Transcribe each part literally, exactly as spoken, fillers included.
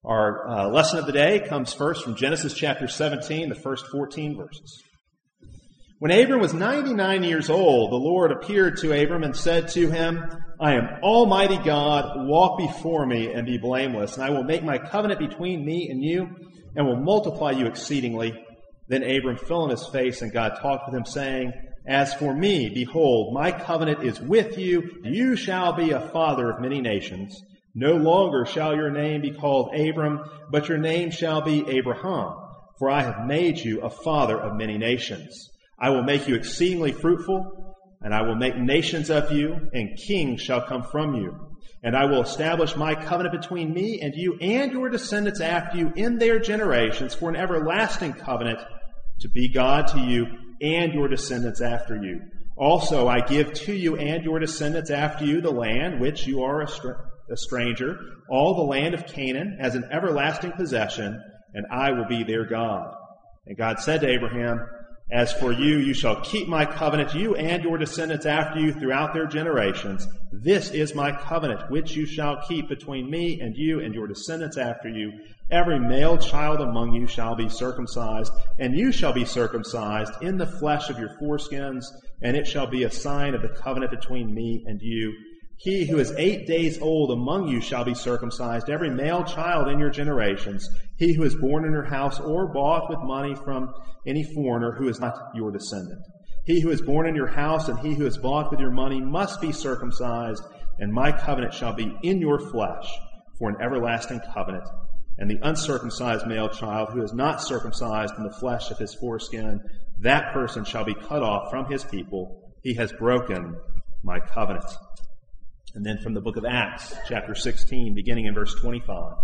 Our uh, lesson of the day comes first from Genesis chapter seventeen, the first fourteen verses. When Abram was ninety-nine years old, the Lord appeared to Abram and said to him, I am Almighty God, walk before me and be blameless, and I will make my covenant between me and you, and will multiply you exceedingly. Then Abram fell on his face, and God talked with him, saying, As for me, behold, my covenant is with you, you shall be a father of many nations. No longer shall your name be called Abram, but your name shall be Abraham, for I have made you a father of many nations. I will make you exceedingly fruitful, and I will make nations of you, and kings shall come from you. And I will establish my covenant between me and you and your descendants after you in their generations for an everlasting covenant to be God to you and your descendants after you. Also I give to you and your descendants after you the land which you are a stranger. a stranger, all the land of Canaan as an everlasting possession, and I will be their God. And God said to Abraham, As for you, you shall keep my covenant, you and your descendants after you throughout their generations. This is my covenant, which you shall keep between me and you and your descendants after you. Every male child among you shall be circumcised, and you shall be circumcised in the flesh of your foreskins, and it shall be a sign of the covenant between me and you. He who is eight days old among you shall be circumcised, every male child in your generations. He who is born in your house or bought with money from any foreigner who is not your descendant. He who is born in your house and he who is bought with your money must be circumcised, and my covenant shall be in your flesh for an everlasting covenant. And the uncircumcised male child who is not circumcised in the flesh of his foreskin, that person shall be cut off from his people. He has broken my covenant. And then from the book of Acts, chapter sixteen, beginning in verse twenty-five.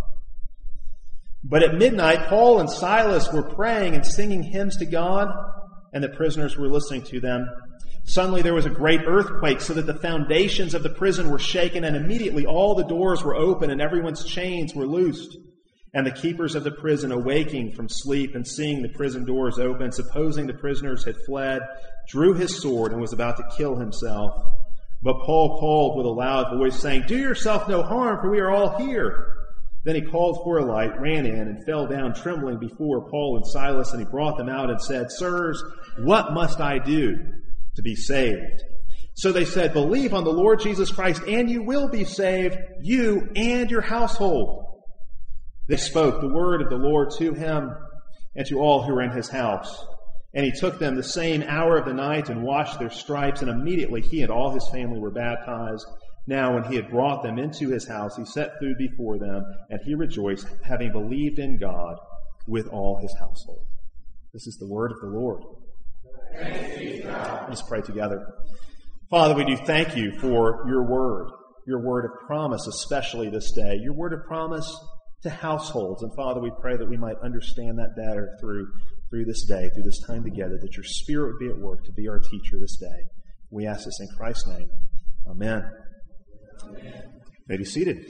But at midnight, Paul and Silas were praying and singing hymns to God, and the prisoners were listening to them. Suddenly there was a great earthquake, so that the foundations of the prison were shaken, and immediately all the doors were open, and everyone's chains were loosed. And the keepers of the prison, awaking from sleep and seeing the prison doors open, supposing the prisoners had fled, drew his sword and was about to kill himself. But Paul called with a loud voice, saying, Do yourself no harm, for we are all here. Then he called for a light, ran in, and fell down trembling before Paul and Silas, and he brought them out and said, Sirs, what must I do to be saved? So they said, Believe on the Lord Jesus Christ, and you will be saved, you and your household. They spoke the word of the Lord to him and to all who were in his house. And he took them the same hour of the night and washed their stripes, and immediately he and all his family were baptized. Now when he had brought them into his house, he set food before them, and he rejoiced, having believed in God with all his household. This is the word of the Lord. Thanks be to God. Let's pray together. Father, we do thank you for your word, your word of promise, especially this day, your word of promise to households. And Father, we pray that we might understand that better through through this day, through this time together, that your Spirit would be at work to be our teacher this day. We ask this in Christ's name. Amen. Amen. May be seated.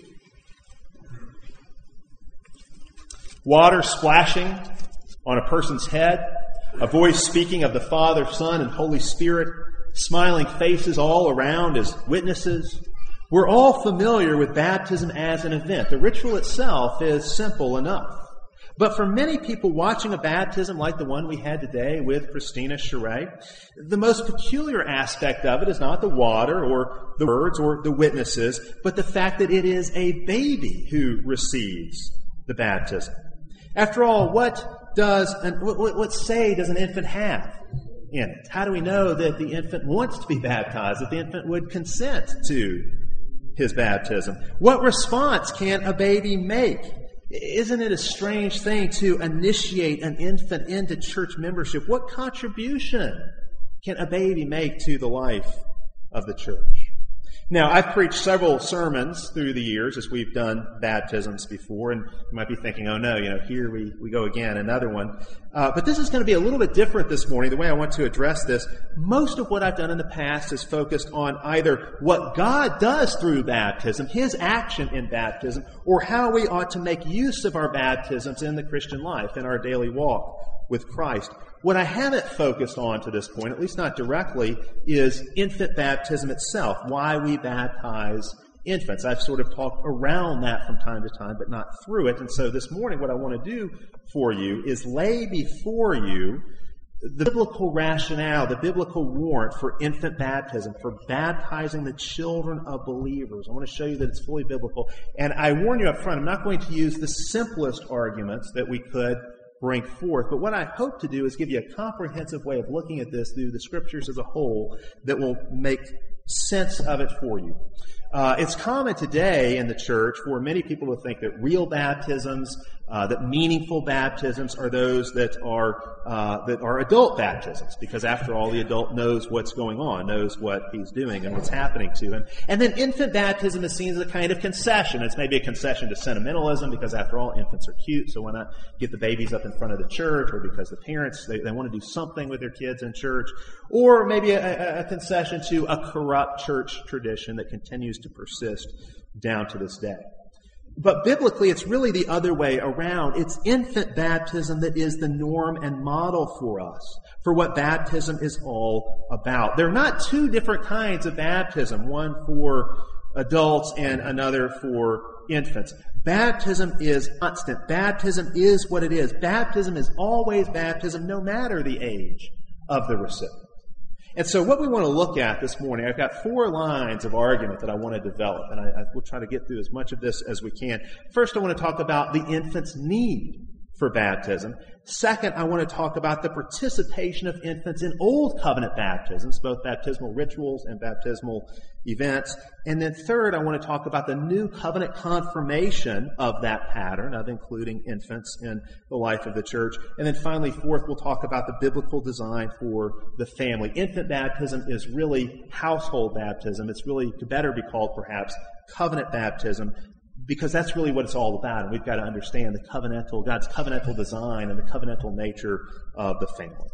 Water splashing on a person's head, a voice speaking of the Father, Son, and Holy Spirit, smiling faces all around as witnesses. We're all familiar with baptism as an event. The ritual itself is simple enough. But for many people watching a baptism like the one we had today with Christina Charay, the most peculiar aspect of it is not the water or the words or the witnesses, but the fact that it is a baby who receives the baptism. After all, what does an, what, what say does an infant have in it? How do we know that the infant wants to be baptized, that the infant would consent to his baptism? What response can a baby make? Isn't it a strange thing to initiate an infant into church membership? What contribution can a baby make to the life of the church? Now, I've preached several sermons through the years as we've done baptisms before, and you might be thinking, oh no, you know, here we, we go again, another one. Uh, but this is going to be a little bit different this morning, the way I want to address this. Most of what I've done in the past is focused on either what God does through baptism, His action in baptism, or how we ought to make use of our baptisms in the Christian life, in our daily walk with Christ. What I haven't focused on to this point, at least not directly, is infant baptism itself, why we baptize infants. I've sort of talked around that from time to time, but not through it. And so this morning what I want to do for you is lay before you the biblical rationale, the biblical warrant for infant baptism, for baptizing the children of believers. I want to show you that it's fully biblical. And I warn you up front, I'm not going to use the simplest arguments that we could bring forth, but what I hope to do is give you a comprehensive way of looking at this through the Scriptures as a whole that will make sense of it for you. Uh, it's common today in the church for many people to think that real baptisms, uh, that meaningful baptisms are those that are uh, that are adult baptisms, because after all, the adult knows what's going on, knows what he's doing and what's happening to him. And then infant baptism is seen as a kind of concession. It's maybe a concession to sentimentalism, because after all, infants are cute, so why not get the babies up in front of the church, or because the parents, they, they want to do something with their kids in church, or maybe a, a concession to a corrupt church tradition that continues to persist down to this day. But biblically, it's really the other way around. It's infant baptism that is the norm and model for us, for what baptism is all about. There are not two different kinds of baptism, one for adults and another for infants. Baptism is constant. Baptism is what it is. Baptism is always baptism, no matter the age of the recipient. And so what we want to look at this morning, I've got four lines of argument that I want to develop, and I, I will try to get through as much of this as we can. First, I want to talk about the infant's need for baptism. Second, I want to talk about the participation of infants in Old Covenant baptisms, both baptismal rituals and baptismal events. And then third, I want to talk about the New Covenant confirmation of that pattern of including infants in the life of the church. And then finally, fourth, we'll talk about the biblical design for the family. Infant baptism is really household baptism. It's really, to better be called perhaps, covenant baptism, because that's really what it's all about. And we've got to understand the covenantal, God's covenantal design and the covenantal nature of the family.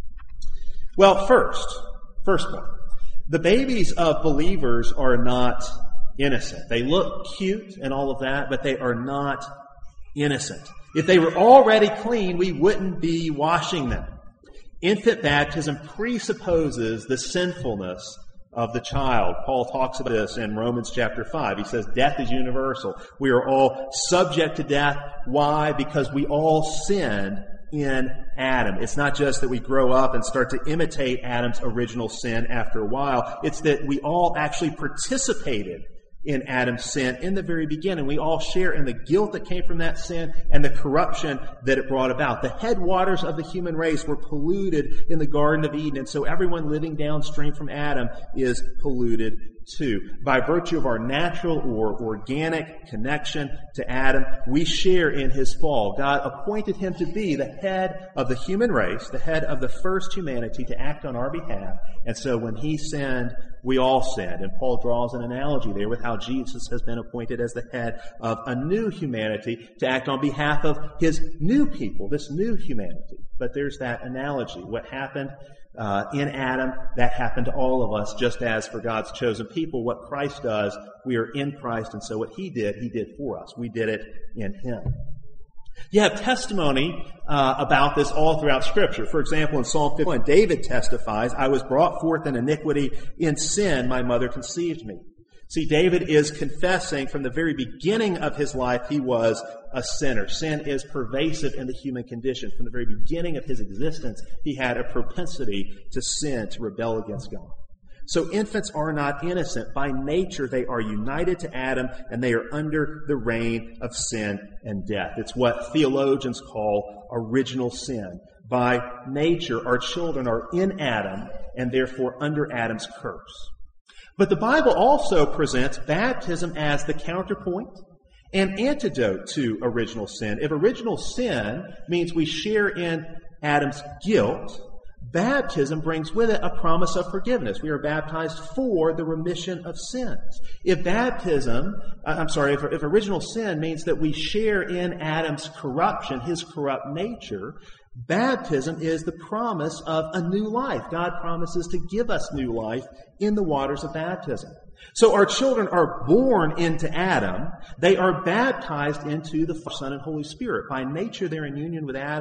Well, first, first one, the babies of believers are not innocent. They look cute and all of that, but they are not innocent. If they were already clean, we wouldn't be washing them. Infant baptism presupposes the sinfulness of the child. Paul talks about this in Romans chapter five. He says, death is universal. We are all subject to death. Why? Because we all sinned in Adam. It's not just that we grow up and start to imitate Adam's original sin after a while. It's that we all actually participated in Adam's sin in the very beginning. We all share in the guilt that came from that sin and the corruption that it brought about. The headwaters of the human race were polluted in the Garden of Eden, and so everyone living downstream from Adam is polluted too. By virtue of our natural or organic connection to Adam, we share in his fall. God appointed him to be the head of the human race, the head of the first humanity, to act on our behalf. And so when he sinned, we all sinned. And Paul draws an analogy there with how Jesus has been appointed as the head of a new humanity to act on behalf of his new people, this new humanity. But there's that analogy. What happened uh, in Adam, that happened to all of us, just as for God's chosen people, what Christ does, we are in Christ, and so what he did, he did for us. We did it in him. You have testimony uh, about this all throughout Scripture. For example, in Psalm fifty-one, David testifies, I was brought forth in iniquity, in sin my mother conceived me. See, David is confessing from the very beginning of his life he was a sinner. Sin is pervasive in the human condition. From the very beginning of his existence, he had a propensity to sin, to rebel against God. So infants are not innocent. By nature, they are united to Adam, and they are under the reign of sin and death. It's what theologians call original sin. By nature, our children are in Adam, and therefore under Adam's curse. But the Bible also presents baptism as the counterpoint and antidote to original sin. If original sin means we share in Adam's guilt, baptism brings with it a promise of forgiveness. We are baptized for the remission of sins. If baptism, I'm sorry, if, if original sin means that we share in Adam's corruption, his corrupt nature, baptism is the promise of a new life. God promises to give us new life in the waters of baptism. So our children are born into Adam. They are baptized into the Son and Holy Spirit. By nature, they're in union with Adam.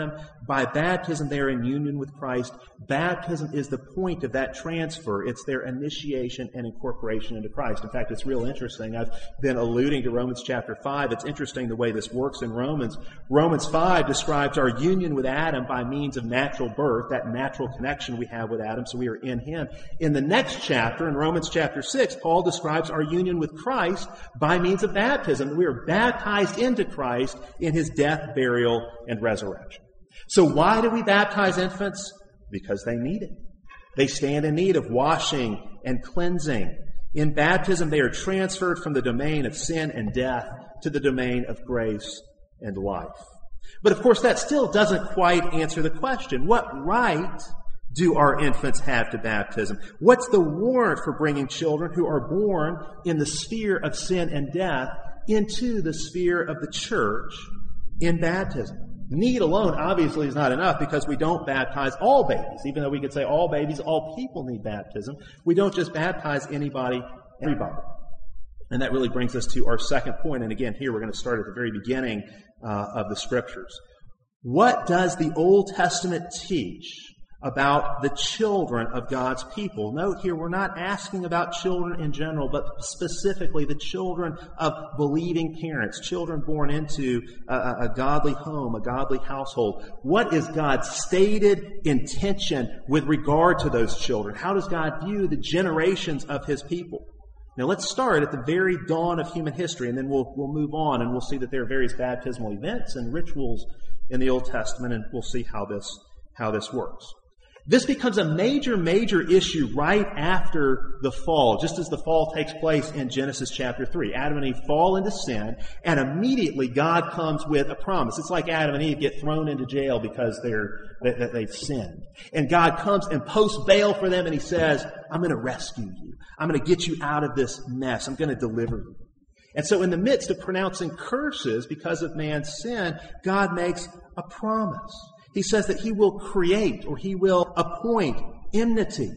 By baptism, they are in union with Christ. Baptism is the point of that transfer. It's their initiation and incorporation into Christ. In fact, it's real interesting. I've been alluding to Romans chapter five. It's interesting the way this works in Romans. Romans five describes our union with Adam by means of natural birth, that natural connection we have with Adam, so we are in him. In the next chapter, in Romans chapter six, Paul describes our union with Christ by means of baptism. We are baptized into Christ in his death, burial, and resurrection. So why do we baptize infants? Because they need it. They stand in need of washing and cleansing. In baptism, they are transferred from the domain of sin and death to the domain of grace and life. But of course, that still doesn't quite answer the question. What right do our infants have to baptism? What's the warrant for bringing children who are born in the sphere of sin and death into the sphere of the church in baptism? Need alone obviously is not enough, because we don't baptize all babies. Even though we could say all babies, all people need baptism, we don't just baptize anybody, everybody. And that really brings us to our second point. And again, here we're going to start at the very beginning uh, of the Scriptures. What does the Old Testament teach about the children of God's people? Note here, we're not asking about children in general, but specifically the children of believing parents, children born into a, a godly home, a godly household. What is God's stated intention with regard to those children? How does God view the generations of his people? Now let's start at the very dawn of human history, and then we'll, we'll move on, and we'll see that there are various baptismal events and rituals in the Old Testament, and we'll see how this, how this works. This becomes a major, major issue right after the fall, just as the fall takes place in Genesis chapter three. Adam and Eve fall into sin, and immediately God comes with a promise. It's like Adam and Eve get thrown into jail because they're, that they've sinned. And God comes and posts bail for them, and he says, I'm going to rescue you. I'm going to get you out of this mess. I'm going to deliver you. And so in the midst of pronouncing curses because of man's sin, God makes a promise. He says that he will create, or he will appoint, enmity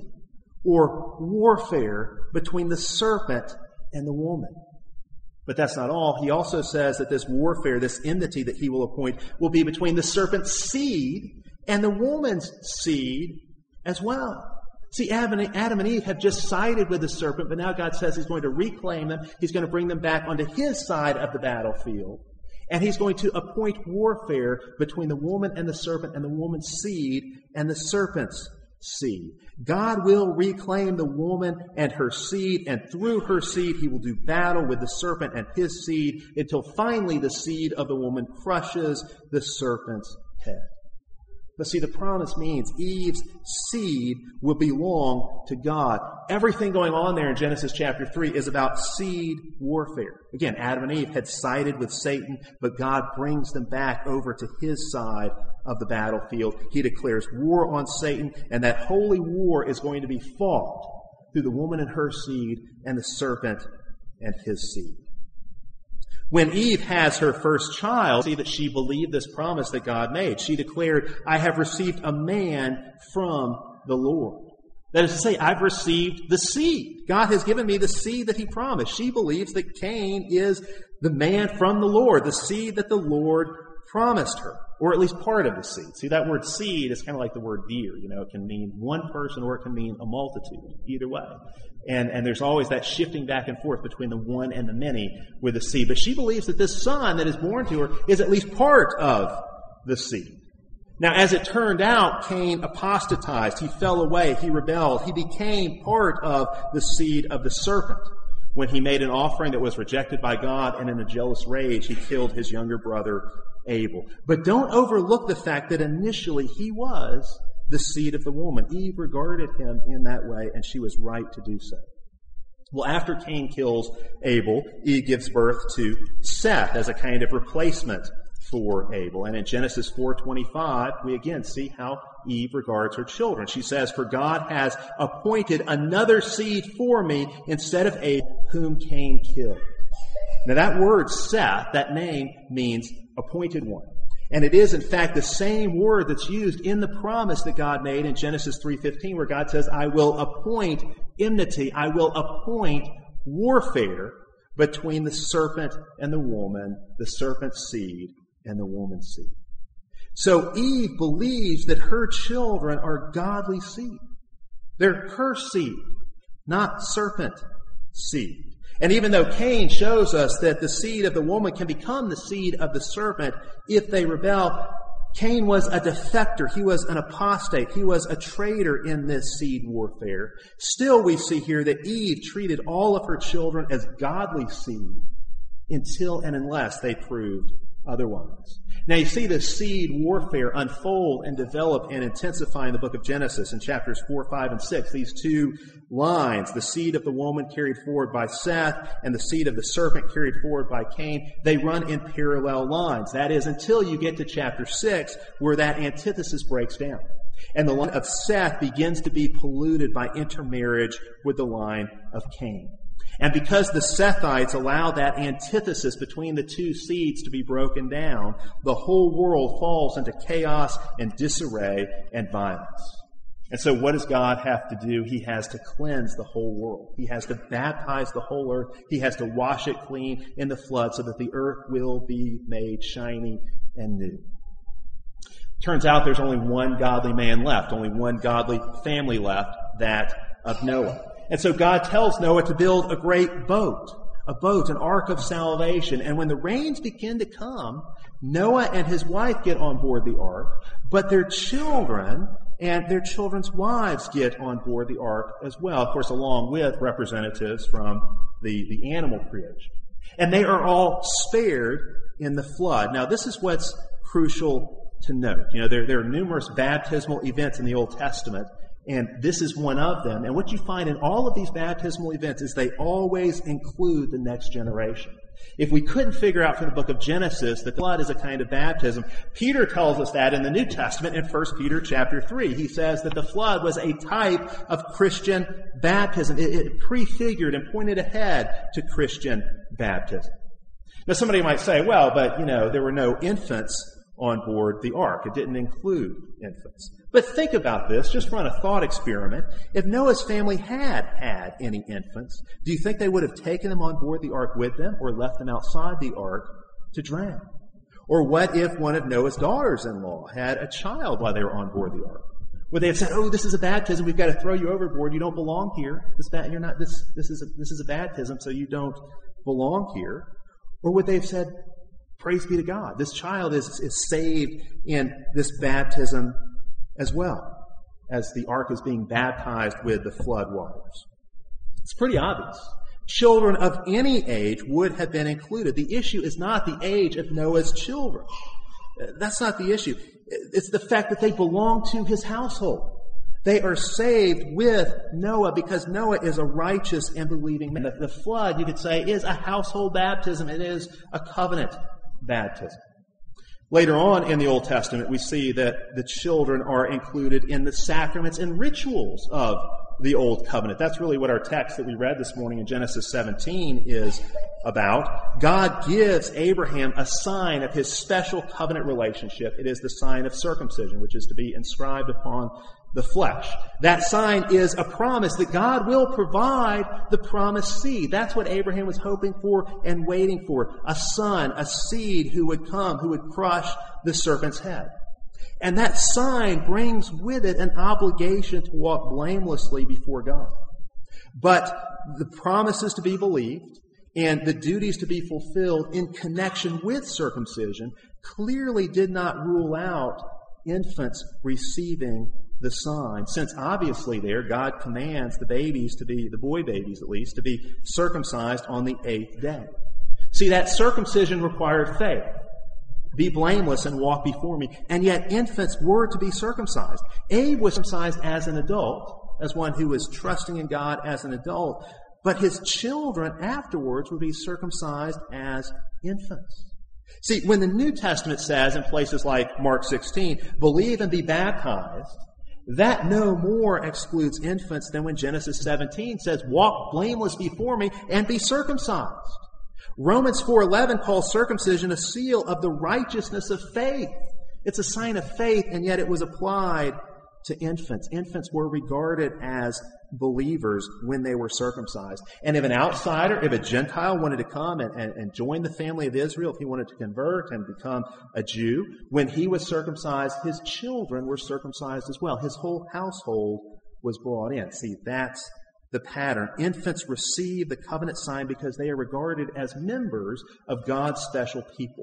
or warfare between the serpent and the woman. But that's not all. He also says that this warfare, this enmity that he will appoint, will be between the serpent's seed and the woman's seed as well. See, Adam and Eve have just sided with the serpent, but now God says he's going to reclaim them. He's going to bring them back onto his side of the battlefield. And he's going to appoint warfare between the woman and the serpent, and the woman's seed and the serpent's seed. God will reclaim the woman and her seed, and through her seed he will do battle with the serpent and his seed, until finally the seed of the woman crushes the serpent's head. But see, the promise means Eve's seed will belong to God. Everything going on there in Genesis chapter three is about seed warfare. Again, Adam and Eve had sided with Satan, but God brings them back over to his side of the battlefield. He declares war on Satan, and that holy war is going to be fought through the woman and her seed and the serpent and his seed. When Eve has her first child, see that she believed this promise that God made. She declared, I have received a man from the Lord. That is to say, I've received the seed. God has given me the seed that he promised. She believes that Cain is the man from the Lord, the seed that the Lord promised her, or at least part of the seed. See, that word seed is kind of like the word deer. You know, it can mean one person or it can mean a multitude, either way. And, and there's always that shifting back and forth between the one and the many with the seed. But she believes that this son that is born to her is at least part of the seed. Now, as it turned out, Cain apostatized. He fell away. He rebelled. He became part of the seed of the serpent when he made an offering that was rejected by God, and in a jealous rage, he killed his younger brother Abel. But don't overlook the fact that initially he was the seed of the woman. Eve regarded him in that way, and she was right to do so. Well, after Cain kills Abel, Eve gives birth to Seth as a kind of replacement for Abel. And in Genesis four twenty-five, we again see how Eve regards her children. She says, for God has appointed another seed for me instead of Abel, whom Cain killed. Now that word Seth, that name, means appointed one. And it is, in fact, the same word that's used in the promise that God made in Genesis three fifteen, where God says, I will appoint enmity, I will appoint warfare between the serpent and the woman, the serpent's seed and the woman's seed. So Eve believes that her children are godly seed. They're her seed, not serpent seed. And even though Cain shows us that the seed of the woman can become the seed of the serpent if they rebel, Cain was a defector. He was an apostate. He was a traitor in this seed warfare. Still, we see here that Eve treated all of her children as godly seed until and unless they proved otherwise. Now you see this seed warfare unfold and develop and intensify in the book of Genesis in chapters four, five, and six. These two lines, the seed of the woman carried forward by Seth and the seed of the serpent carried forward by Cain, they run in parallel lines. That is, until you get to chapter six, where that antithesis breaks down. And the line of Seth begins to be polluted by intermarriage with the line of Cain. And because the Sethites allow that antithesis between the two seeds to be broken down, the whole world falls into chaos and disarray and violence. And so what does God have to do? He has to cleanse the whole world. He has to baptize the whole earth. He has to wash it clean in the flood so that the earth will be made shiny and new. Turns out there's only one godly man left, only one godly family left, that of Noah. And so God tells Noah to build a great boat, a boat, an ark of salvation. And when the rains begin to come, Noah and his wife get on board the ark, but their children and their children's wives get on board the ark as well, of course, along with representatives from the, the animal creation. And they are all spared in the flood. Now, this is what's crucial to note. You know, there, there are numerous baptismal events in the Old Testament, and this is one of them. And what you find in all of these baptismal events is they always include the next generation. If we couldn't figure out from the book of Genesis that the flood is a kind of baptism, Peter tells us that in the New Testament in First Peter chapter three. He says that the flood was a type of Christian baptism. It, it prefigured and pointed ahead to Christian baptism. Now somebody might say, well, but, you know, there were no infants on board the ark. It didn't include infants. But think about this. Just run a thought experiment. If Noah's family had had any infants, do you think they would have taken them on board the ark with them or left them outside the ark to drown? Or what if one of Noah's daughters-in-law had a child while they were on board the ark? Would they have said, "Oh, this is a baptism. We've got to throw you overboard. You don't belong here. This ba- you're not. This this is a, this is a baptism, so you don't belong here." Or would they have said, "Praise be to God. This child is is saved in this baptism as well," as the ark is being baptized with the flood waters? It's pretty obvious. Children of any age would have been included. The issue is not the age of Noah's children. That's not the issue. It's the fact that they belong to his household. They are saved with Noah because Noah is a righteous and believing man. The flood, you could say, is a household baptism. It is a covenant baptism. Later on in the Old Testament, we see that the children are included in the sacraments and rituals of the Old Covenant. That's really what our text that we read this morning in Genesis seventeen is about. God gives Abraham a sign of his special covenant relationship. It is the sign of circumcision, which is to be inscribed upon the flesh. That sign is a promise that God will provide the promised seed. That's what Abraham was hoping for and waiting for. A son, a seed who would come, who would crush the serpent's head. And that sign brings with it an obligation to walk blamelessly before God. But the promises to be believed and the duties to be fulfilled in connection with circumcision clearly did not rule out infants receiving the sign, since obviously there God commands the babies to be, the boy babies at least, to be circumcised on the eighth day. See, that circumcision required faith. Be blameless and walk before me. And yet infants were to be circumcised. Abe was circumcised as an adult, as one who was trusting in God as an adult. But his children afterwards would be circumcised as infants. See, when the New Testament says in places like Mark sixteen, believe and be baptized, that no more excludes infants than when Genesis seventeen says, walk blameless before me and be circumcised. Romans four eleven calls circumcision a seal of the righteousness of faith. It's a sign of faith, and yet it was applied to infants. Infants were regarded as believers when they were circumcised. And if an outsider, if a Gentile wanted to come and, and, and join the family of Israel, if he wanted to convert and become a Jew, when he was circumcised, his children were circumcised as well. His whole household was brought in. See, that's the pattern. Infants receive the covenant sign because they are regarded as members of God's special people.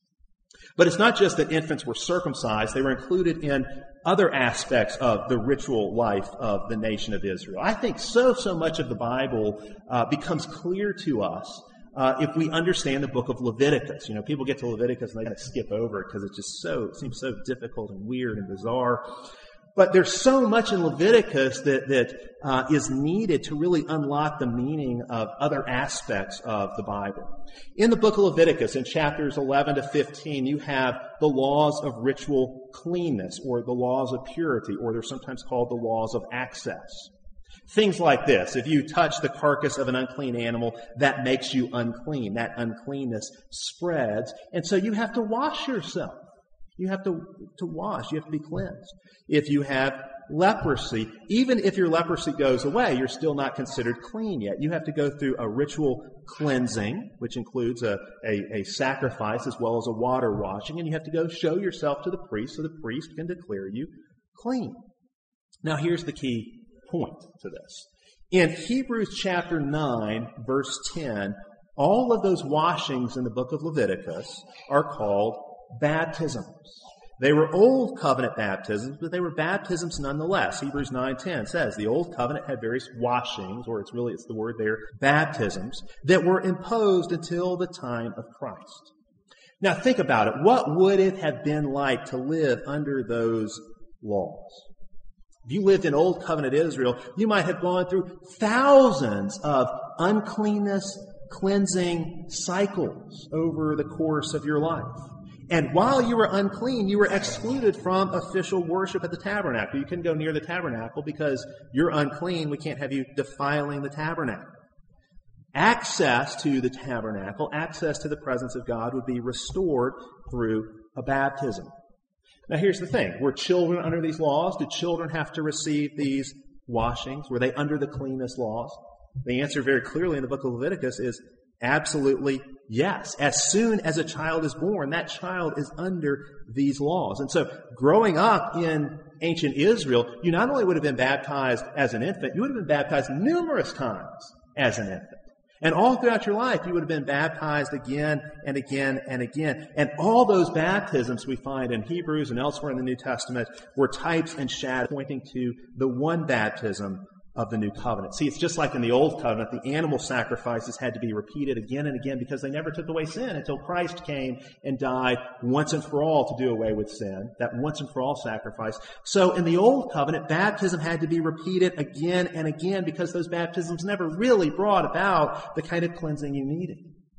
But it's not just that infants were circumcised. They were included in other aspects of the ritual life of the nation of Israel. I think so, so much of the Bible uh, becomes clear to us uh, if we understand the book of Leviticus. You know, people get to Leviticus and they kind of skip over it because it's just so, it seems so difficult and weird and bizarre. But there's so much in Leviticus that, that uh, is needed to really unlock the meaning of other aspects of the Bible. In the book of Leviticus, in chapters eleven to fifteen, you have the laws of ritual cleanness, or the laws of purity, or they're sometimes called the laws of access. Things like this. If you touch the carcass of an unclean animal, that makes you unclean. That uncleanness spreads, and so you have to wash yourself. You have to, to wash. You have to be cleansed. If you have leprosy, even if your leprosy goes away, you're still not considered clean yet. You have to go through a ritual cleansing, which includes a, a, a sacrifice as well as a water washing, and you have to go show yourself to the priest so the priest can declare you clean. Now, here's the key point to this. In Hebrews chapter nine, verse ten, all of those washings in the book of Leviticus are called baptisms. They were old covenant baptisms, but they were baptisms nonetheless. Hebrews nine ten says the old covenant had various washings, or it's really, it's the word there, baptisms, that were imposed until the time of Christ. Now think about it. What would it have been like to live under those laws? If you lived in old covenant Israel, you might have gone through thousands of uncleanness cleansing cycles over the course of your life. And while you were unclean, you were excluded from official worship at the tabernacle. You couldn't go near the tabernacle because you're unclean. We can't have you defiling the tabernacle. Access to the tabernacle, access to the presence of God would be restored through a baptism. Now here's the thing. Were children under these laws? Did children have to receive these washings? Were they under the cleanness laws? The answer very clearly in the book of Leviticus is absolutely yes. As soon as a child is born, that child is under these laws. And so growing up in ancient Israel, you not only would have been baptized as an infant, you would have been baptized numerous times as an infant. And all throughout your life, you would have been baptized again and again and again. And all those baptisms we find in Hebrews and elsewhere in the New Testament were types and shadows pointing to the one baptism of the new covenant. See, it's just like in the old covenant, the animal sacrifices had to be repeated again and again because they never took away sin until Christ came and died once and for all to do away with sin, that once and for all sacrifice. So in the old covenant, baptism had to be repeated again and again because those baptisms never really brought about the kind of cleansing you needed.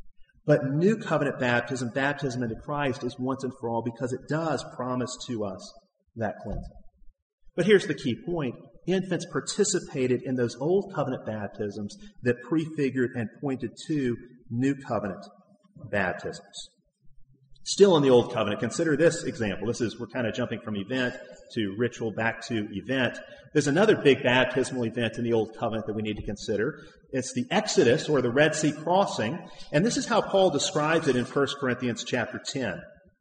But new covenant baptism, baptism into Christ, is once and for all because it does promise to us that cleansing. But here's the key point. Infants participated in those old covenant baptisms that prefigured and pointed to new covenant baptisms. Still in the old covenant, consider this example. This is, we're kind of jumping from event to ritual back to event. There's another big baptismal event in the old covenant that we need to consider. It's the Exodus, or the Red Sea crossing. And this is how Paul describes it in First Corinthians chapter ten.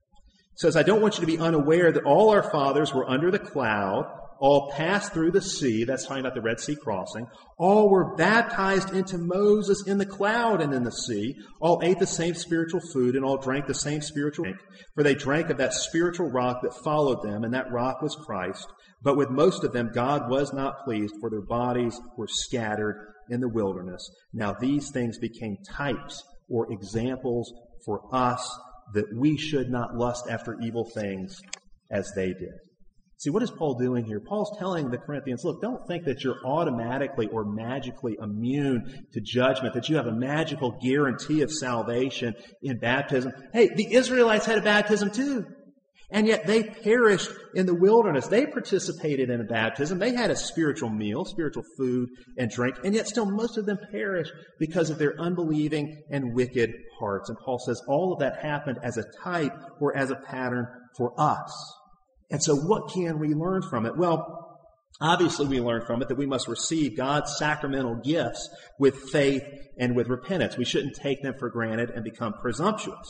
It says, I don't want you to be unaware that all our fathers were under the cloud, all passed through the sea. That's talking about the Red Sea crossing. All were baptized into Moses in the cloud and in the sea. All ate the same spiritual food and all drank the same spiritual drink. For they drank of that spiritual rock that followed them, and that rock was Christ. But with most of them God was not pleased, for their bodies were scattered in the wilderness. Now these things became types or examples for us, that we should not lust after evil things as they did. See, what is Paul doing here? Paul's telling the Corinthians, look, don't think that you're automatically or magically immune to judgment, that you have a magical guarantee of salvation in baptism. Hey, the Israelites had a baptism too. And yet they perished in the wilderness. They participated in a baptism. They had a spiritual meal, spiritual food and drink. And yet still most of them perished because of their unbelieving and wicked hearts. And Paul says all of that happened as a type or as a pattern for us. And so what can we learn from it? Well, obviously we learn from it that we must receive God's sacramental gifts with faith and with repentance. We shouldn't take them for granted and become presumptuous.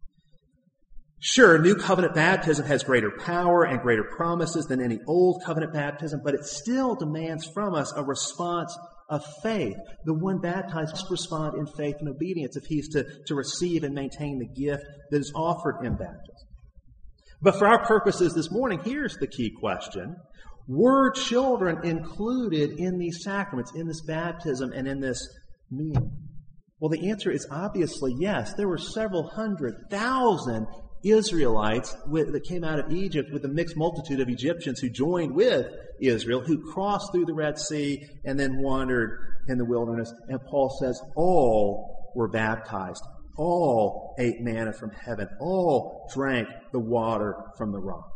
Sure, New Covenant baptism has greater power and greater promises than any Old Covenant baptism, but it still demands from us a response of faith. The one baptized must respond in faith and obedience if he's to, to receive and maintain the gift that is offered in baptism. But for our purposes this morning, here's the key question. Were children included in these sacraments, in this baptism, and in this meal? Well, the answer is obviously yes. There were several hundred thousand Israelites with, that came out of Egypt with a mixed multitude of Egyptians who joined with Israel, who crossed through the Red Sea and then wandered in the wilderness. And Paul says all were baptized. All ate manna from heaven. All drank the water from the rock.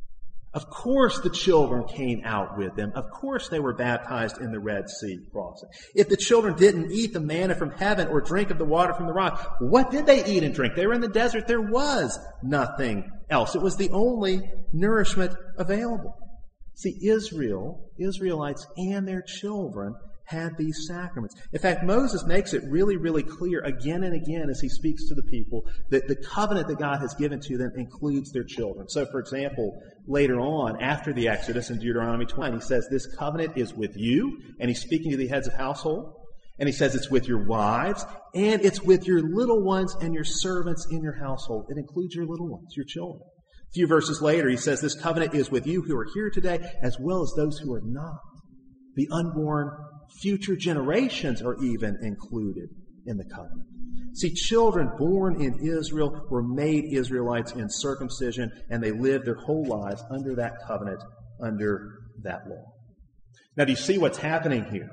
Of course the children came out with them. Of course they were baptized in the Red Sea crossing. If the children didn't eat the manna from heaven or drink of the water from the rock, what did they eat and drink? They were in the desert. There was nothing else. It was the only nourishment available. See, Israel, Israelites and their children had these sacraments. In fact, Moses makes it really, really clear again and again as he speaks to the people that the covenant that God has given to them includes their children. So, for example, later on, after the Exodus in Deuteronomy twenty, he says, this covenant is with you, and he's speaking to the heads of household, and he says it's with your wives, and it's with your little ones and your servants in your household. It includes your little ones, your children. A few verses later, he says, this covenant is with you who are here today, as well as those who are not. The unborn future generations are even included in the covenant. See, children born in Israel were made Israelites in circumcision, and they lived their whole lives under that covenant, under that law. Now, do you see what's happening here?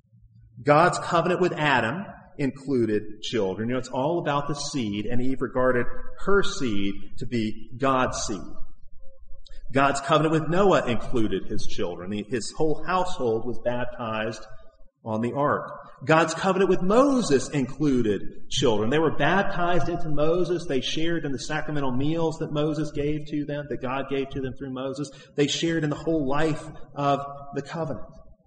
God's covenant with Adam included children. You know, it's all about the seed, and Eve regarded her seed to be God's seed. God's covenant with Noah included his children. His whole household was baptized on the ark. God's covenant with Moses included children. They were baptized into Moses. They shared in the sacramental meals that Moses gave to them, that God gave to them through Moses. They shared in the whole life of the covenant.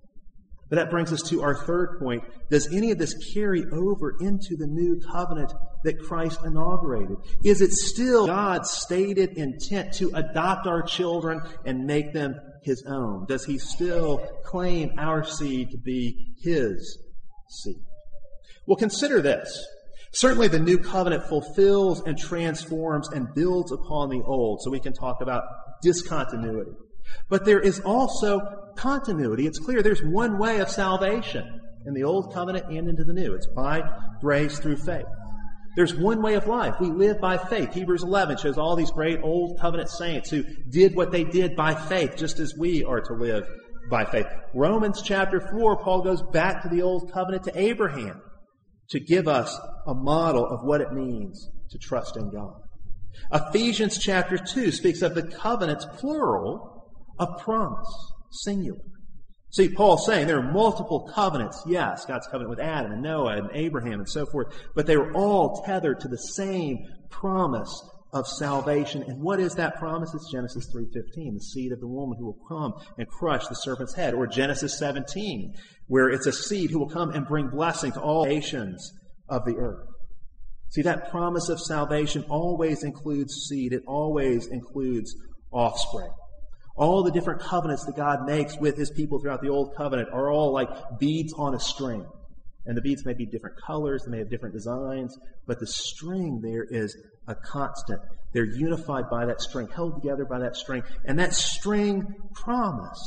But that brings us to our third point. Does any of this carry over into the new covenant that Christ inaugurated? Is it still God's stated intent to adopt our children and make them his own? Does he still claim our seed to be his seed? Well, consider this. Certainly the new covenant fulfills and transforms and builds upon the old, so we can talk about discontinuity. But there is also continuity. It's clear there's one way of salvation in the old covenant and into the new. It's by grace through faith. There's one way of life. We live by faith. Hebrews eleven shows all these great old covenant saints who did what they did by faith, just as we are to live by faith. Romans chapter four, Paul goes back to the old covenant to Abraham to give us a model of what it means to trust in God. Ephesians chapter two speaks of the covenants, plural, of promise, singular. See, Paul's saying there are multiple covenants. Yes, God's covenant with Adam and Noah and Abraham and so forth, but they were all tethered to the same promise of salvation. And what is that promise? It's Genesis three fifteen, the seed of the woman who will come and crush the serpent's head. Or Genesis seventeen, where it's a seed who will come and bring blessing to all nations of the earth. See, that promise of salvation always includes seed. It always includes offspring. All the different covenants that God makes with his people throughout the Old Covenant are all like beads on a string. And the beads may be different colors, they may have different designs, but the string there is a constant. They're unified by that string, held together by that string. And that string promise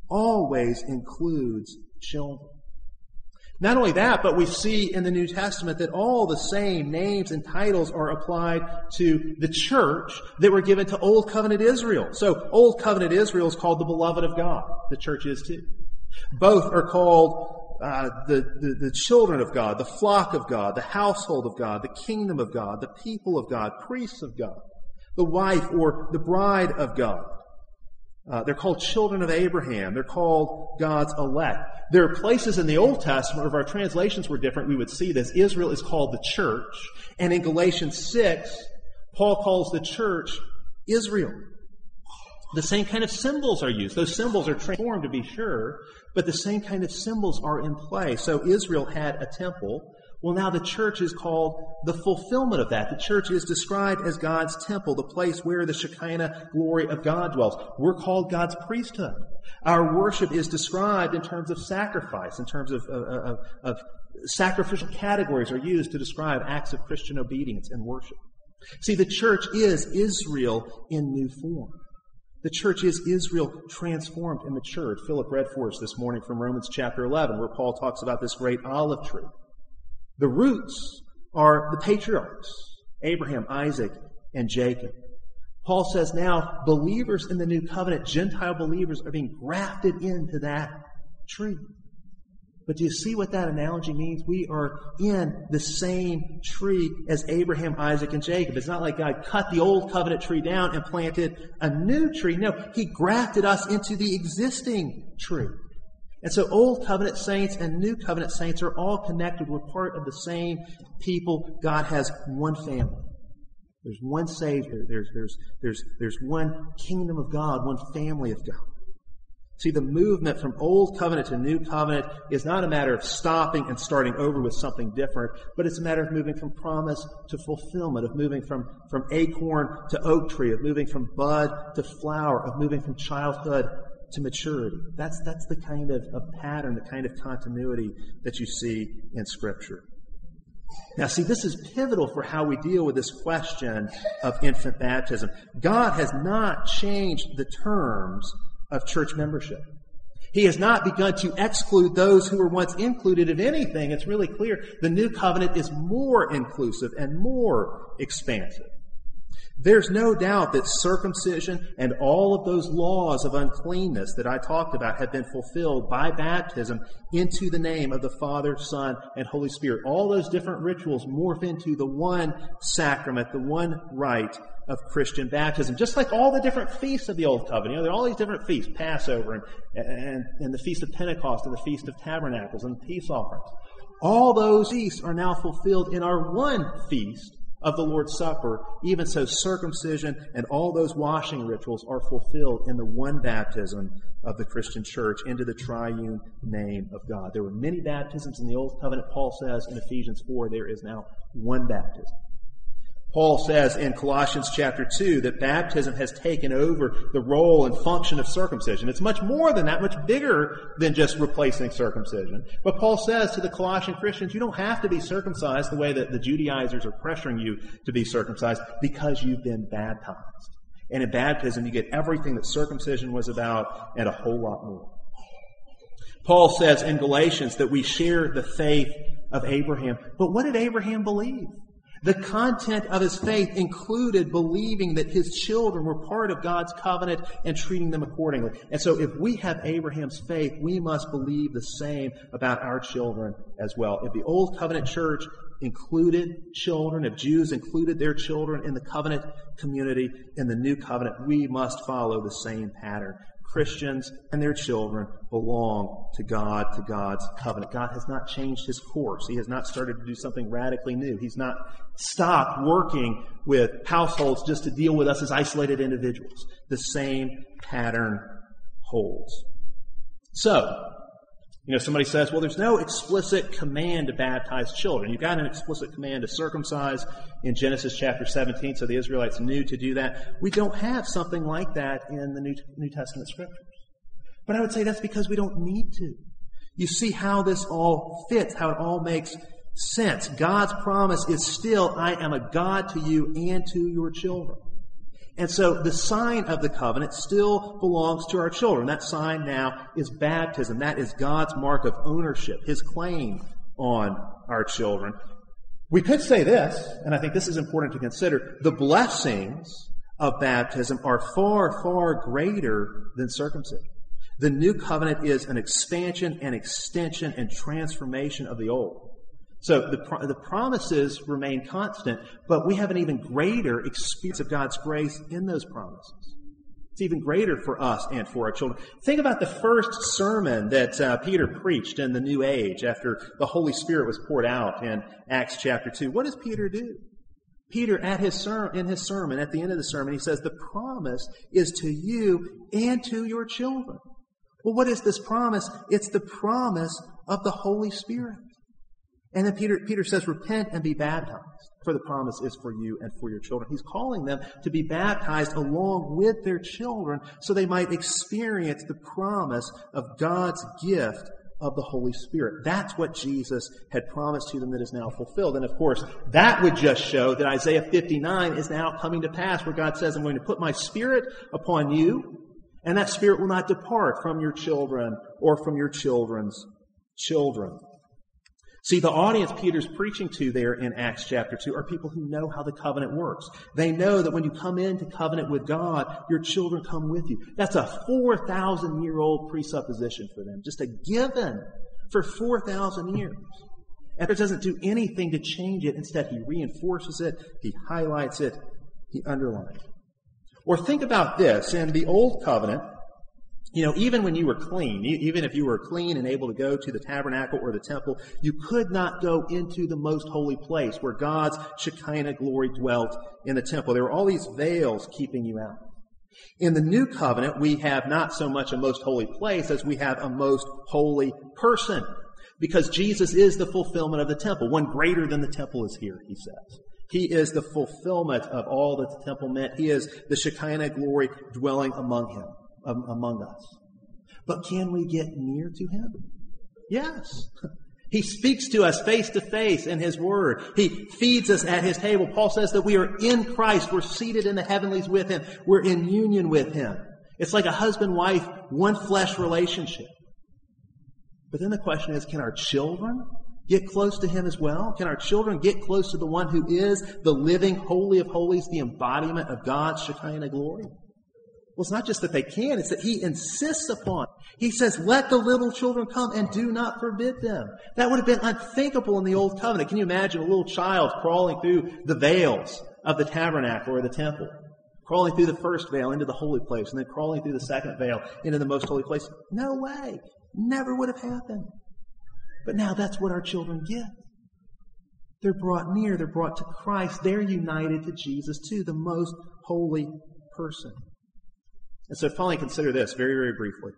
always includes children. Not only that, but we see in the New Testament that all the same names and titles are applied to the church that were given to Old Covenant Israel. So Old Covenant Israel is called the beloved of God. The church is too. Both are called uh, the, the, the children of God, the flock of God, the household of God, the kingdom of God, the people of God, priests of God, the wife or the bride of God. Uh, they're called children of Abraham. They're called God's elect. There are places in the Old Testament, if our translations were different, we would see this. Israel is called the church. And in Galatians six, Paul calls the church Israel. The same kind of symbols are used. Those symbols are transformed, to be sure, but the same kind of symbols are in play. So Israel had a temple. Well, now the church is called the fulfillment of that. The church is described as God's temple, the place where the Shekinah glory of God dwells. We're called God's priesthood. Our worship is described in terms of sacrifice, in terms of, of, of, of sacrificial categories are used to describe acts of Christian obedience and worship. See, the church is Israel in new form. The church is Israel transformed and matured. Philip read for us this morning from Romans chapter eleven, where Paul talks about this great olive tree. The roots are the patriarchs, Abraham, Isaac, and Jacob. Paul says now believers in the new covenant, Gentile believers, are being grafted into that tree. But do you see what that analogy means? We are in the same tree as Abraham, Isaac, and Jacob. It's not like God cut the old covenant tree down and planted a new tree. No, He grafted us into the existing tree. And so Old Covenant saints and New Covenant saints are all connected. We're part of the same people. God has one family. There's one Savior. There's, there's, there's, there's one kingdom of God, one family of God. See, the movement from Old Covenant to New Covenant is not a matter of stopping and starting over with something different, but it's a matter of moving from promise to fulfillment, of moving from, from acorn to oak tree, of moving from bud to flower, of moving from childhood to maturity. That's, that's the kind of, of pattern, the kind of continuity that you see in Scripture. Now, see, this is pivotal for how we deal with this question of infant baptism. God has not changed the terms of church membership. He has not begun to exclude those who were once included. If anything, it's really clear the new covenant is more inclusive and more expansive. There's no doubt that circumcision and all of those laws of uncleanness that I talked about have been fulfilled by baptism into the name of the Father, Son, and Holy Spirit. All those different rituals morph into the one sacrament, the one rite of Christian baptism. Just like all the different feasts of the Old Covenant. You know, there are all these different feasts, Passover and, and, and the Feast of Pentecost and the Feast of Tabernacles and the peace offerings. All those feasts are now fulfilled in our one feast of the Lord's Supper. Even so, circumcision and all those washing rituals are fulfilled in the one baptism of the Christian church into the triune name of God. There were many baptisms in the Old Covenant. Paul says in Ephesians four, there is now one baptism. Paul says in Colossians chapter two that baptism has taken over the role and function of circumcision. It's much more than that, much bigger than just replacing circumcision. But Paul says to the Colossian Christians, you don't have to be circumcised the way that the Judaizers are pressuring you to be circumcised because you've been baptized. And in baptism, you get everything that circumcision was about and a whole lot more. Paul says in Galatians that we share the faith of Abraham. But what did Abraham believe? The content of his faith included believing that his children were part of God's covenant and treating them accordingly. And so if we have Abraham's faith, we must believe the same about our children as well. If the Old Covenant church included children, if Jews included their children in the covenant community, in the New Covenant, we must follow the same pattern. Christians and their children belong to God, to God's covenant. God has not changed His course. He has not started to do something radically new. He's not stopped working with households just to deal with us as isolated individuals. The same pattern holds. So, you know, somebody says, well, there's no explicit command to baptize children. You've got an explicit command to circumcise in Genesis chapter seventeen, so the Israelites knew to do that. We don't have something like that in the New, New Testament Scriptures. But I would say that's because we don't need to. You see how this all fits, how it all makes sense. God's promise is still, I am a God to you and to your children. And so the sign of the covenant still belongs to our children. That sign now is baptism. That is God's mark of ownership, His claim on our children. We could say this, and I think this is important to consider, the blessings of baptism are far, far greater than circumcision. The new covenant is an expansion and extension and transformation of the old. So the, the promises remain constant, but we have an even greater experience of God's grace in those promises. It's even greater for us and for our children. Think about the first sermon that uh, Peter preached in the New Age after the Holy Spirit was poured out in Acts chapter two. What does Peter do? Peter, at his ser- in his sermon, at the end of the sermon, he says, the promise is to you and to your children. Well, what is this promise? It's the promise of the Holy Spirit. And then Peter, Peter says, repent and be baptized, for the promise is for you and for your children. He's calling them to be baptized along with their children so they might experience the promise of God's gift of the Holy Spirit. That's what Jesus had promised to them that is now fulfilled. And of course, that would just show that Isaiah fifty-nine is now coming to pass, where God says, I'm going to put my Spirit upon you, and that Spirit will not depart from your children or from your children's children. See, the audience Peter's preaching to there in Acts chapter two are people who know how the covenant works. They know that when you come into covenant with God, your children come with you. That's a four thousand year old presupposition for them. Just a given for four thousand years. And it doesn't do anything to change it. Instead, he reinforces it, he highlights it, he underlines it. Or think about this. In the Old Covenant, you know, even when you were clean, even if you were clean and able to go to the tabernacle or the temple, you could not go into the most holy place where God's Shekinah glory dwelt in the temple. There were all these veils keeping you out. In the New Covenant, we have not so much a most holy place as we have a most holy person, because Jesus is the fulfillment of the temple. One greater than the temple is here, he says. He is the fulfillment of all that the temple meant. He is the Shekinah glory dwelling among him. among us. But can we get near to him? Yes. He speaks to us face to face in his word. He feeds us at his table. Paul says that we are in Christ. We're seated in the heavenlies with him. We're in union with him. It's like a husband-wife, one flesh relationship. But then the question is, can our children get close to him as well? Can our children get close to the one who is the living holy of holies, the embodiment of God's Shekinah glory? Well, it's not just that they can, it's that he insists upon. He says, let the little children come and do not forbid them. That would have been unthinkable in the Old Covenant. Can you imagine a little child crawling through the veils of the tabernacle or the temple? Crawling through the first veil into the holy place, and then crawling through the second veil into the most holy place? No way. Never would have happened. But now that's what our children get. They're brought near. They're brought to Christ. They're united to Jesus too, the most holy person. And so finally consider this very, very briefly.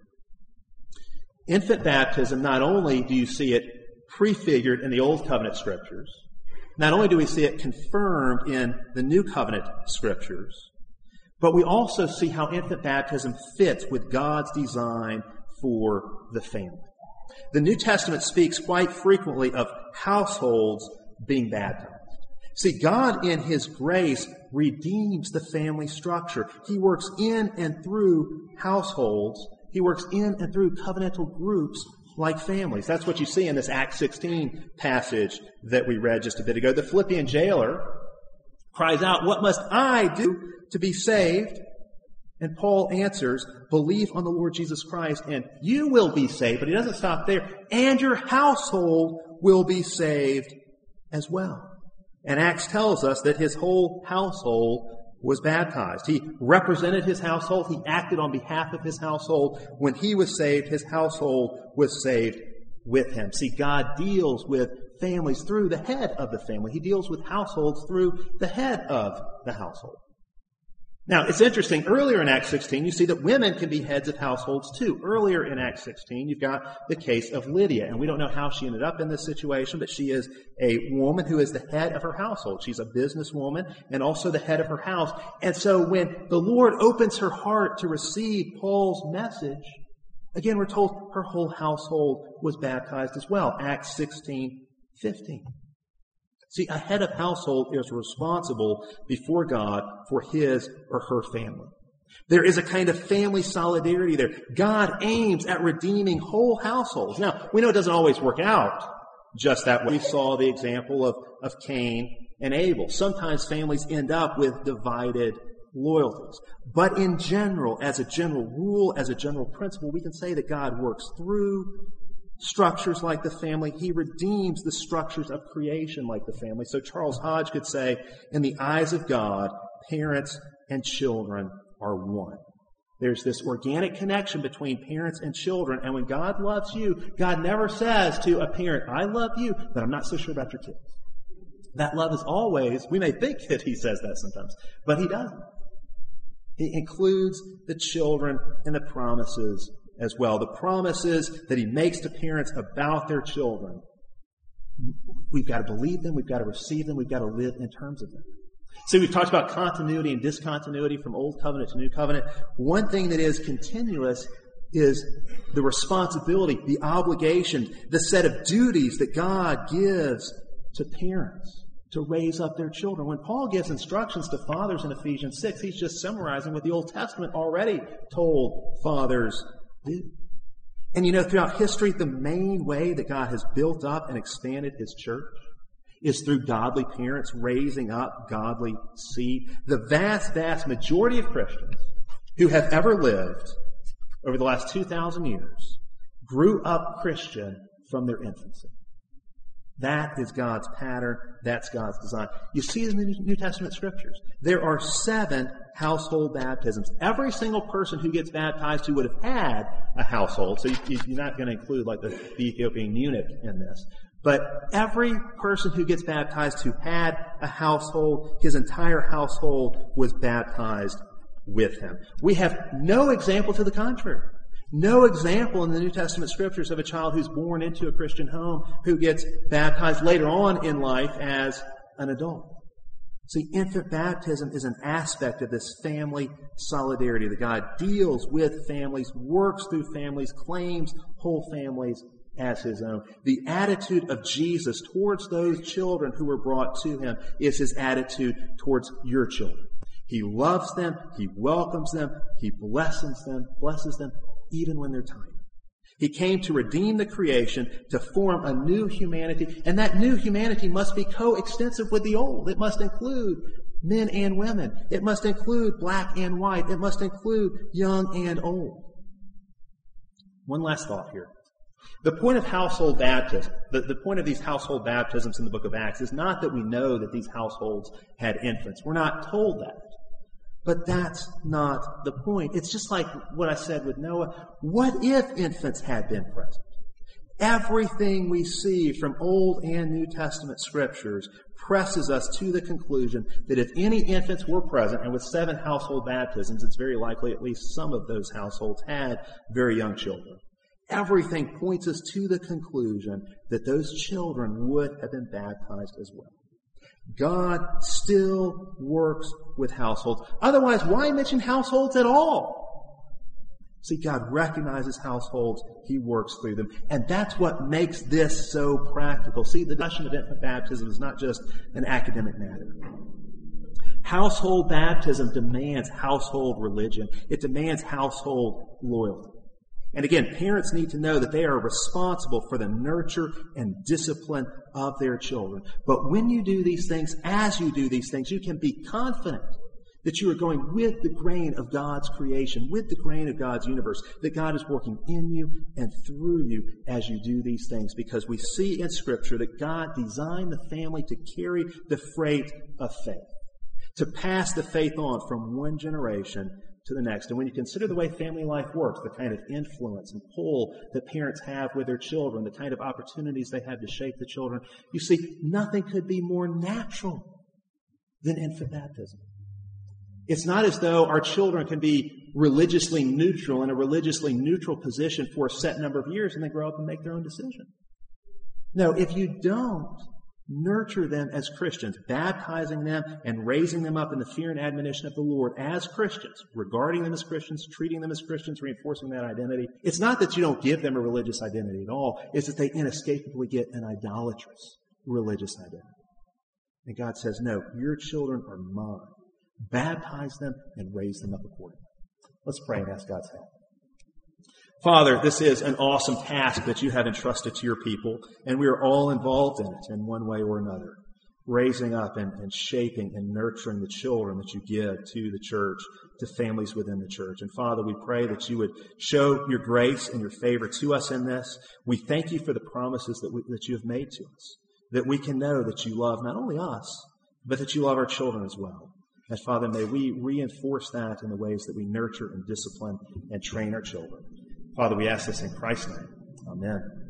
Infant baptism, not only do you see it prefigured in the Old Covenant Scriptures, not only do we see it confirmed in the New Covenant Scriptures, but we also see how infant baptism fits with God's design for the family. The New Testament speaks quite frequently of households being baptized. See, God in his grace redeems the family structure. He works in and through households. He works in and through covenantal groups like families. That's what you see in this Acts sixteen passage that we read just a bit ago. The Philippian jailer cries out, what must I do to be saved? And Paul answers, believe on the Lord Jesus Christ and you will be saved. But he doesn't stop there. And your household will be saved as well. And Acts tells us that his whole household was baptized. He represented his household. He acted on behalf of his household. When he was saved, his household was saved with him. See, God deals with families through the head of the family. He deals with households through the head of the household. Now, it's interesting. Earlier in Acts sixteen, you see that women can be heads of households too. Earlier in Acts sixteen, you've got the case of Lydia. And we don't know how she ended up in this situation, but she is a woman who is the head of her household. She's a businesswoman and also the head of her house. And so when the Lord opens her heart to receive Paul's message, again, we're told her whole household was baptized as well. Acts sixteen fifteen. See, a head of household is responsible before God for his or her family. There is a kind of family solidarity there. God aims at redeeming whole households. Now, we know it doesn't always work out just that way. We saw the example of, of Cain and Abel. Sometimes families end up with divided loyalties. But in general, as a general rule, as a general principle, we can say that God works through structures like the family. He redeems the structures of creation like the family. So Charles Hodge could say, in the eyes of God, parents and children are one. There's this organic connection between parents and children. And when God loves you, God never says to a parent, I love you, but I'm not so sure about your kids. That love is always, we may think that he says that sometimes, but he doesn't. He includes the children in the promises as well. The promises that he makes to parents about their children. We've got to believe them. We've got to receive them. We've got to live in terms of them. See, we've talked about continuity and discontinuity from Old Covenant to New Covenant. One thing that is continuous is the responsibility, the obligation, the set of duties that God gives to parents to raise up their children. When Paul gives instructions to fathers in Ephesians six, he's just summarizing what the Old Testament already told fathers do. And you know, throughout history, the main way that God has built up and expanded his church is through godly parents raising up godly seed. The vast, vast majority of Christians who have ever lived over the last two thousand years grew up Christian from their infancy. That is God's pattern. That's God's design. You see in the New Testament scriptures, there are seven household baptisms. Every single person who gets baptized who would have had a household, so you're not going to include like the, the Ethiopian eunuch in this, but every person who gets baptized who had a household, his entire household was baptized with him. We have no example to the contrary. No example in the New Testament scriptures of a child who's born into a Christian home who gets baptized later on in life as an adult. See, infant baptism is an aspect of this family solidarity that God deals with families, works through families, claims whole families as his own. The attitude of Jesus towards those children who were brought to him is his attitude towards your children. He loves them, he welcomes them, he blesses them, blesses them, even when they're tiny. He came to redeem the creation, to form a new humanity, and that new humanity must be coextensive with the old. It must include men and women. It must include black and white. It must include young and old. One last thought here. The point of household baptism, the, the point of these household baptisms in the book of Acts is not that we know that these households had infants. We're not told that. But that's not the point. It's just like what I said with Noah. What if infants had been present? Everything we see from Old and New Testament scriptures presses us to the conclusion that if any infants were present, and with seven household baptisms, it's very likely at least some of those households had very young children. Everything points us to the conclusion that those children would have been baptized as well. God still works with households. Otherwise, why mention households at all? See, God recognizes households. He works through them. And that's what makes this so practical. See, the discussion of infant baptism is not just an academic matter. Household baptism demands household religion. It demands household loyalty. And again, parents need to know that they are responsible for the nurture and discipline of their children. But when you do these things, as you do these things, you can be confident that you are going with the grain of God's creation, with the grain of God's universe, that God is working in you and through you as you do these things. Because we see in Scripture that God designed the family to carry the freight of faith, to pass the faith on from one generation to the next. And when you consider the way family life works, the kind of influence and pull that parents have with their children, the kind of opportunities they have to shape the children, you see, nothing could be more natural than infant baptism. It's not as though our children can be religiously neutral in a religiously neutral position for a set number of years and then grow up and make their own decision. No, if you don't nurture them as Christians, baptizing them and raising them up in the fear and admonition of the Lord as Christians, regarding them as Christians, treating them as Christians, reinforcing that identity. It's not that you don't give them a religious identity at all. It's that they inescapably get an idolatrous religious identity. And God says, no, your children are mine. Baptize them and raise them up accordingly. Let's pray and ask God's help. Father, this is an awesome task that you have entrusted to your people, and we are all involved in it in one way or another, raising up and, and shaping and nurturing the children that you give to the church, to families within the church. And Father, we pray that you would show your grace and your favor to us in this. We thank you for the promises that, we, that you have made to us, that we can know that you love not only us, but that you love our children as well. And Father, may we reinforce that in the ways that we nurture and discipline and train our children. Father, we ask this in Christ's name. Amen.